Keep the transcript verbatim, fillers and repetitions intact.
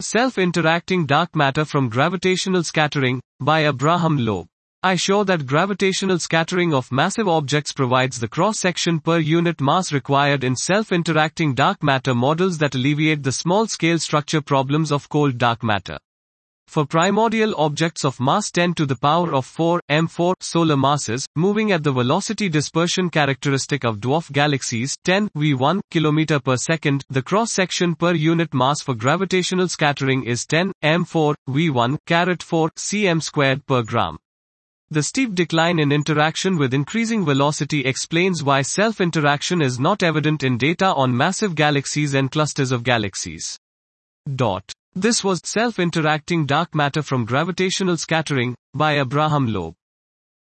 Self-interacting dark matter from gravitational scattering, by Abraham Loeb. I show that gravitational scattering of massive objects provides the cross-section per unit mass required in self-interacting dark matter models that alleviate the small-scale structure problems of cold dark matter. For primordial objects of mass ten to the power of four, M four, solar masses, moving at the velocity dispersion characteristic of dwarf galaxies, ten V one, km per second, the cross-section per unit mass for gravitational scattering is ten, M four, V one, caret four, cm squared per gram. The steep decline in interaction with increasing velocity explains why self-interaction is not evident in data on massive galaxies and clusters of galaxies. Dot. This was Self-Interacting Dark Matter from Gravitational Scattering, by Abraham Loeb.